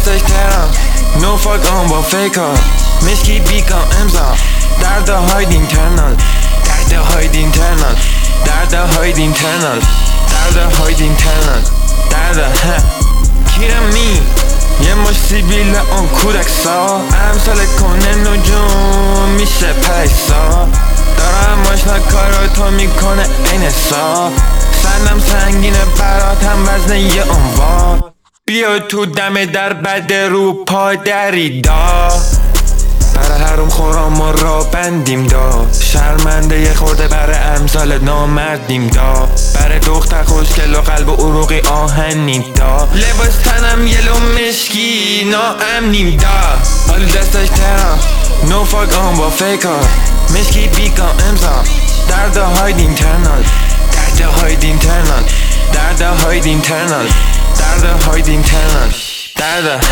دستش ترم نو فاک آن با فیکا مشکی بیکا امضا درد هاید اینترنال درد هاید اینترنال درد هاید اینترنال درد هاید اینترنال درد کیرم می یه مش سیبیل اون کودکسا امثال کنه نجوم میشه پیسا دارم ماشنا کارو تو میکنه این سا سندم سنگینه براتم وزن یه عنوان بیا تو دم در بد رو پا دریدا برای حروم خورام و را بندیم دا شرمنده یه خورده برای امثال نامردیم دا برای دختر خوشگل و قلب و عروقی آهنیم دا لباس تنم یلو مشکی ناامنیم دا حال دستش ترم نو فاک آن با فیکا مشکی بیکا امضا درد هاید اینترنال درد هاید اینترنال درد هاید اینترنال درد هاید اینترنال درد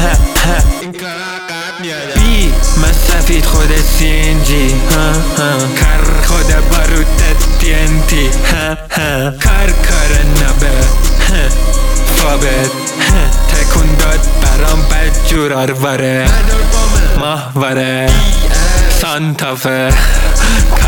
بی من سفید خود CNG کار خود بارود TNT کار نبه فابت تکون داد برام بد جور آرواره ماهواره سانتافه